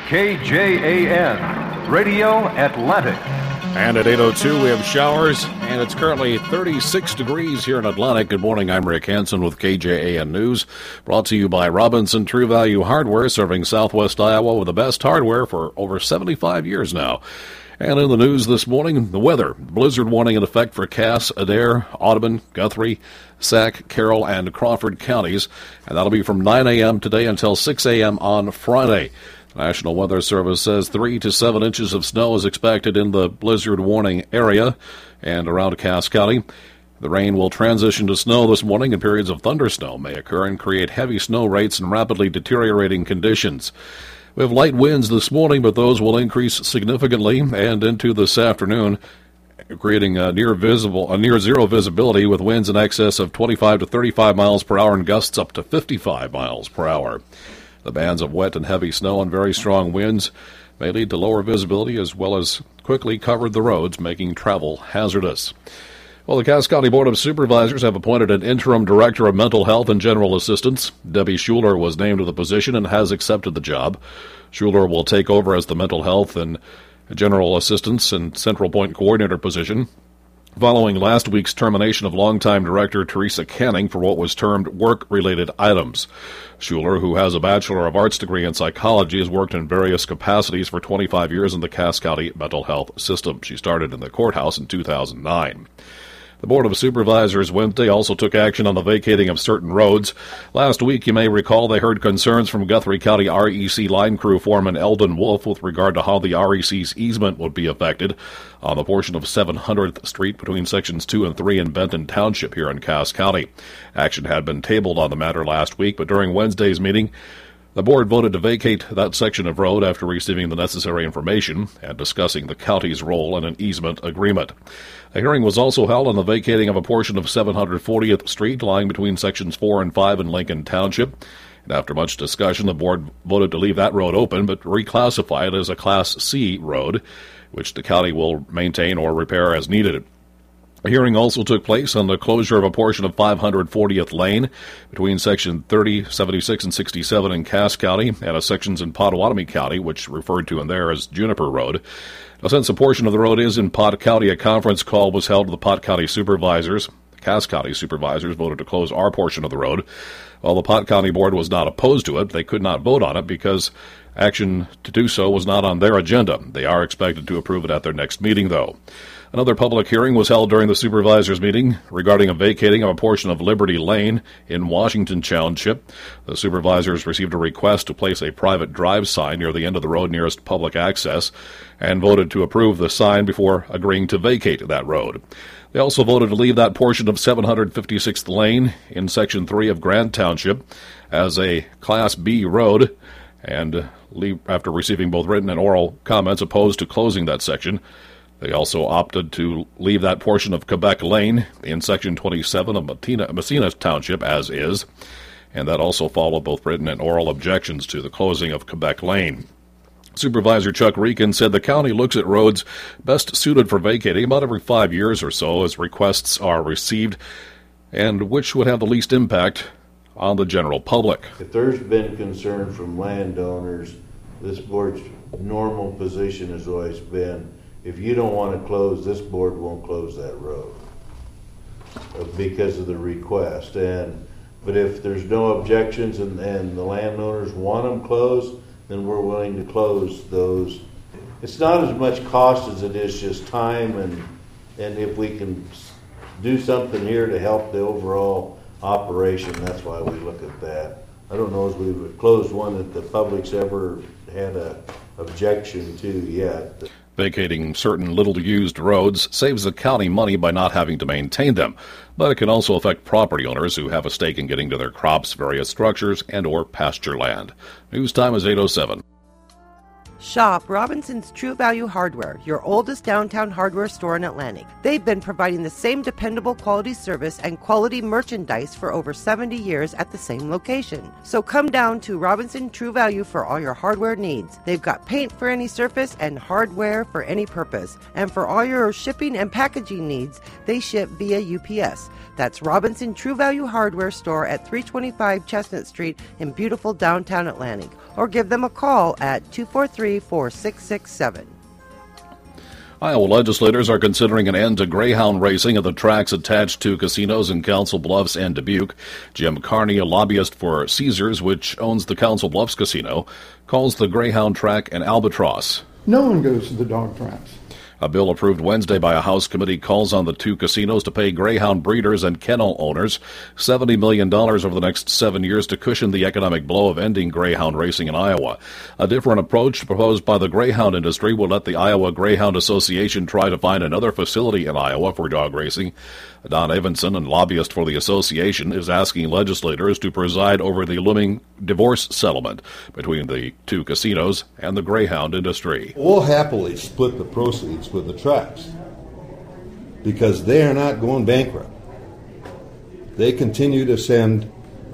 KJAN, Radio Atlantic. And at 8:02, we have showers, and it's currently 36 degrees here in Atlantic. Good morning, I'm Rick Hansen with KJAN News, brought to you by Robinson True Value Hardware, serving Southwest Iowa with the best hardware for over 75 years now. And in the news this morning, the weather. Blizzard warning in effect for Cass, Adair, Audubon, Guthrie, Sac, Carroll, and Crawford counties. And that'll be from 9 a.m. today until 6 a.m. on Friday. The National Weather Service says 3 to 7 inches of snow is expected in the blizzard warning area and around Cass County. The rain will transition to snow this morning, and periods of thundersnow may occur and create heavy snow rates and rapidly deteriorating conditions. We have light winds this morning, but those will increase significantly and into this afternoon, creating a near zero visibility with winds in excess of 25 to 35 miles per hour and gusts up to 55 miles per hour. The bands of wet and heavy snow and very strong winds may lead to lower visibility as well as quickly covered the roads, making travel hazardous. Well, the Cass County Board of Supervisors have appointed an interim director of mental health and general assistance. Debbie Schuler was named to the position and has accepted the job. Schuler will take over as the mental health and general assistance and central point coordinator position, following last week's termination of longtime director Teresa Canning for what was termed work-related items. Schuler, who has a Bachelor of Arts degree in psychology, has worked in various capacities for 25 years in the Cass County mental health system. She started in the courthouse in 2009. The Board of Supervisors Wednesday also took action on the vacating of certain roads. Last week, you may recall, they heard concerns from Guthrie County REC line crew foreman Eldon Wolf with regard to how the REC's easement would be affected on the portion of 700th Street between Sections 2 and 3 in Benton Township here in Cass County. Action had been tabled on the matter last week, but during Wednesday's meeting, the board voted to vacate that section of road after receiving the necessary information and discussing the county's role in an easement agreement. A hearing was also held on the vacating of a portion of 740th Street lying between Sections 4 and 5 in Lincoln Township. And after much discussion, the board voted to leave that road open but reclassify it as a Class C road, which the county will maintain or repair as needed. A hearing also took place on the closure of a portion of 540th Lane between Section 30, 76, and 67 in Cass County and a sections in Pottawatomie County, which referred to in there as Juniper Road. Now, since a portion of the road is in Pot County, a conference call was held with the Pot County Supervisors. The Cass County Supervisors voted to close our portion of the road. While the Pot County Board was not opposed to it, they could not vote on it because action to do so was not on their agenda. They are expected to approve it at their next meeting, though. Another public hearing was held during the supervisors' meeting regarding a vacating of a portion of Liberty Lane in Washington Township. The supervisors received a request to place a private drive sign near the end of the road nearest public access and voted to approve the sign before agreeing to vacate that road. They also voted to leave that portion of 756th Lane in Section 3 of Grant Township as a Class B road and leave after receiving both written and oral comments opposed to closing that section. They also opted to leave that portion of Quebec Lane in Section 27 of Messina Township as is, and that also followed both written and oral objections to the closing of Quebec Lane. Supervisor Chuck Reekin said the county looks at roads best suited for vacating about every 5 years or so as requests are received, and which would have the least impact on the general public. If there's been concern from landowners, this board's normal position has always been, if you don't want to close, this board won't close that road because of the request. But if there's no objections and the landowners want them closed, then we're willing to close those. It's not as much cost as it is just time, and if we can do something here to help the overall operation, that's why we look at that. I don't know if we've closed one that the public's ever had a objection to yet. Vacating certain little-used roads saves the county money by not having to maintain them, but it can also affect property owners who have a stake in getting to their crops, various structures, and or pasture land. News time is 8:07. Shop Robinson's True Value Hardware, your oldest downtown hardware store in Atlantic. They've been providing the same dependable quality service and quality merchandise for over 70 years at the same location. So come down to Robinson True Value for all your hardware needs. They've got paint for any surface and hardware for any purpose. And for all your shipping and packaging needs, they ship via UPS. That's Robinson True Value Hardware Store at 325 Chestnut Street in beautiful downtown Atlantic. Or give them a call at 243-4667. Iowa legislators are considering an end to greyhound racing at the tracks attached to casinos in Council Bluffs and Dubuque. Jim Carney, a lobbyist for Caesars, which owns the Council Bluffs Casino, calls the greyhound track an albatross. No one goes to the dog tracks. A bill approved Wednesday by a House committee calls on the two casinos to pay greyhound breeders and kennel owners $70 million over the next 7 years to cushion the economic blow of ending greyhound racing in Iowa. A different approach proposed by the greyhound industry will let the Iowa Greyhound Association try to find another facility in Iowa for dog racing. Don Evanson, a lobbyist for the association, is asking legislators to preside over the looming divorce settlement between the two casinos and the greyhound industry. We'll happily split the proceeds with the tracks because they are not going bankrupt. They continue to send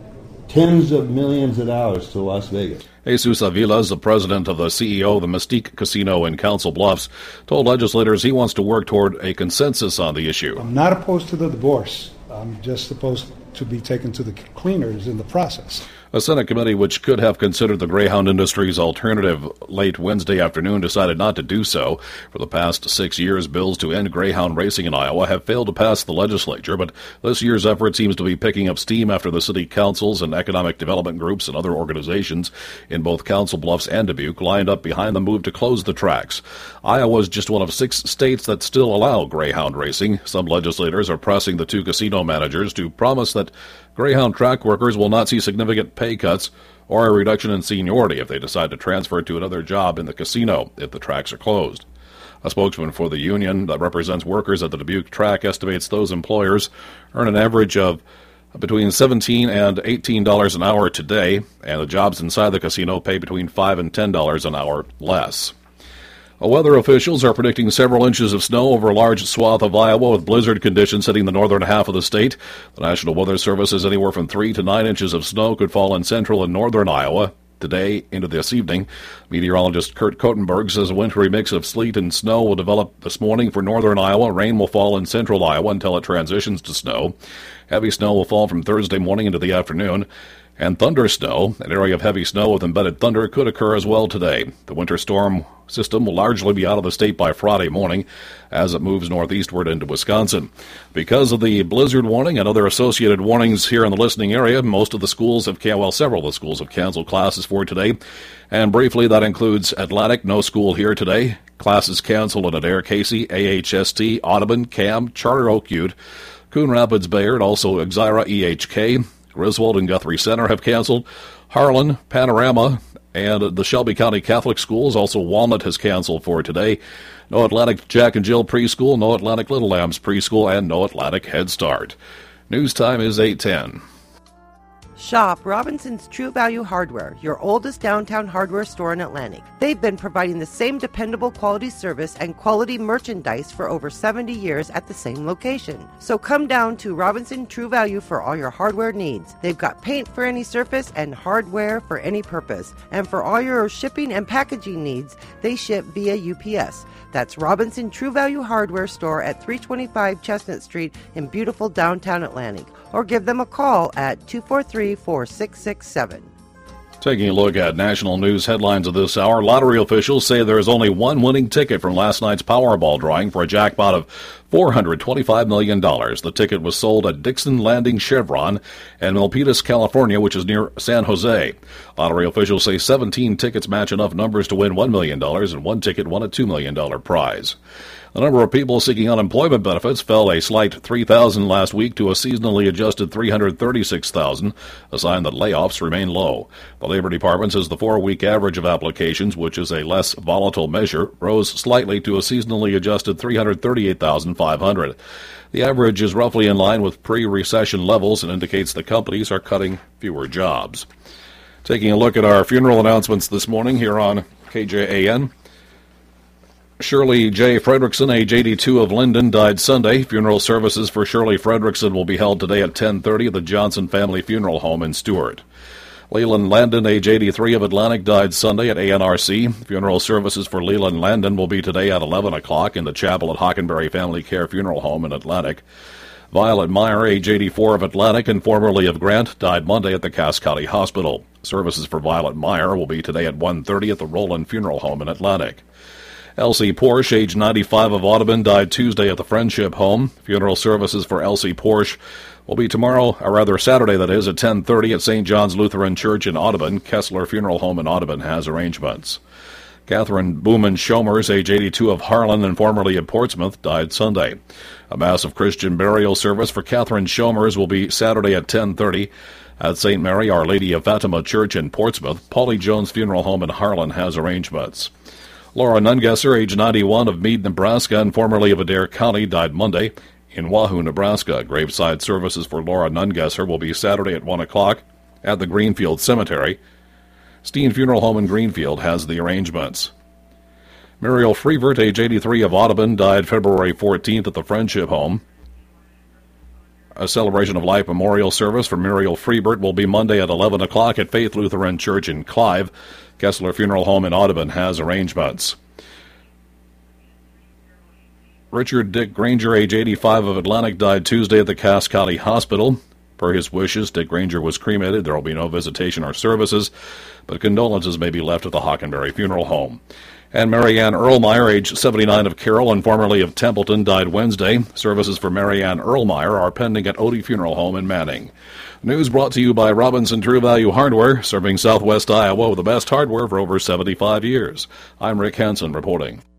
tens of millions of dollars to Las Vegas. Jesus Avila, the president of the CEO of the Mystique Casino in Council Bluffs, told legislators he wants to work toward a consensus on the issue. I'm not opposed to the divorce. I'm just opposed to be taken to the cleaners in the process. A Senate committee which could have considered the greyhound industry's alternative late Wednesday afternoon decided not to do so. For the past 6 years, bills to end greyhound racing in Iowa have failed to pass the legislature, but this year's effort seems to be picking up steam after the city councils and economic development groups and other organizations in both Council Bluffs and Dubuque lined up behind the move to close the tracks. Iowa is just one of 6 states that still allow greyhound racing. Some legislators are pressing the two casino managers to promise that greyhound track workers will not see significant pay cuts or a reduction in seniority if they decide to transfer to another job in the casino if the tracks are closed. A spokesman for the union that represents workers at the Dubuque track estimates those employers earn an average of between $17 and $18 an hour today, and the jobs inside the casino pay between $5 and $10 an hour less. Weather officials are predicting several inches of snow over a large swath of Iowa with blizzard conditions hitting the northern half of the state. The National Weather Service says anywhere from 3 to 9 inches of snow could fall in central and northern Iowa today into this evening. Meteorologist Kurt Kotenberg says a wintry mix of sleet and snow will develop this morning for northern Iowa. Rain will fall in central Iowa until it transitions to snow. Heavy snow will fall from Thursday morning into the afternoon. And thunder snow, an area of heavy snow with embedded thunder, could occur as well today. The winter storm system will largely be out of the state by Friday morning as it moves northeastward into Wisconsin. Because of the blizzard warning and other associated warnings here in the listening area, several of the schools have canceled classes for today. And briefly, that includes Atlantic, no school here today. Classes canceled at Adair, Casey, AHST, Audubon, Cam, Charter Oak Ute, Coon Rapids, Bayard, also Exira, EHK, Griswold and Guthrie Center have canceled. Harlan, Panorama, and the Shelby County Catholic Schools, also Walnut, has canceled for today. No Atlantic Jack and Jill Preschool, no Atlantic Little Lambs Preschool, and no Atlantic Head Start. News time is 8:10. Shop Robinson's True Value Hardware, your oldest downtown hardware store in Atlantic. They've been providing the same dependable quality service and quality merchandise for over 70 years at the same location. So come down to Robinson True Value for all your hardware needs. They've got paint for any surface and hardware for any purpose. And for all your shipping and packaging needs, they ship via UPS. That's Robinson True Value Hardware Store at 325 Chestnut Street in beautiful downtown Atlantic. Or give them a call at 243-4667. Taking a look at national news headlines of this hour, lottery officials say there is only one winning ticket from last night's Powerball drawing for a jackpot of $425 million. The ticket was sold at Dixon Landing Chevron in Milpitas, California, which is near San Jose. Lottery officials say 17 tickets match enough numbers to win $1 million, and one ticket won a $2 million prize. The number of people seeking unemployment benefits fell a slight 3,000 last week to a seasonally adjusted 336,000, a sign that layoffs remain low. The Labor Department says the 4-week average of applications, which is a less volatile measure, rose slightly to a seasonally adjusted 338,500. The average is roughly in line with pre-recession levels and indicates the companies are cutting fewer jobs. Taking a look at our funeral announcements this morning here on KJAN. Shirley J. Fredrickson, age 82 of Linden, died Sunday. Funeral services for Shirley Fredrickson will be held today at 10:30 at the Johnson Family Funeral Home in Stewart. Leland Landon, age 83 of Atlantic, died Sunday at ANRC. Funeral services for Leland Landon will be today at 11 o'clock in the chapel at Hockenberry Family Care Funeral Home in Atlantic. Violet Meyer, age 84 of Atlantic and formerly of Grant, died Monday at the Cass County Hospital. Services for Violet Meyer will be today at 1:30 at the Roland Funeral Home in Atlantic. Elsie Porsche, age 95 of Audubon, died Tuesday at the Friendship Home. Funeral services for Elsie Porsche will be Saturday, that is, at 10:30 at St. John's Lutheran Church in Audubon. Kessler Funeral Home in Audubon has arrangements. Catherine Booman Schomers, age 82 of Harlan and formerly of Portsmouth, died Sunday. A massive Christian burial service for Catherine Schomers will be Saturday at 10:30 at St. Mary Our Lady of Fatima Church in Portsmouth. Polly Jones Funeral Home in Harlan has arrangements. Laura Nungesser, age 91 of Meade, Nebraska and formerly of Adair County, died Monday in Wahoo, Nebraska. Graveside services for Laura Nungesser will be Saturday at 1 o'clock at the Greenfield Cemetery. Steen Funeral Home in Greenfield has the arrangements. Muriel Freevert, age 83 of Audubon, died February 14th at the Friendship Home. A celebration of life memorial service for Muriel Freevert will be Monday at 11 o'clock at Faith Lutheran Church in Clive. Kessler Funeral Home in Audubon has arrangements. Richard Dick Granger, age 85 of Atlantic, died Tuesday at the Cass County Hospital. Per his wishes, Dick Granger was cremated. There will be no visitation or services, but condolences may be left at the Hockenberry Funeral Home. And Mary Ann Erlmeyer, age 79 of Carroll and formerly of Templeton, died Wednesday. Services for Mary Ann Erlmeyer are pending at Odie Funeral Home in Manning. News brought to you by Robinson True Value Hardware, serving Southwest Iowa with the best hardware for over 75 years. I'm Rick Hansen reporting.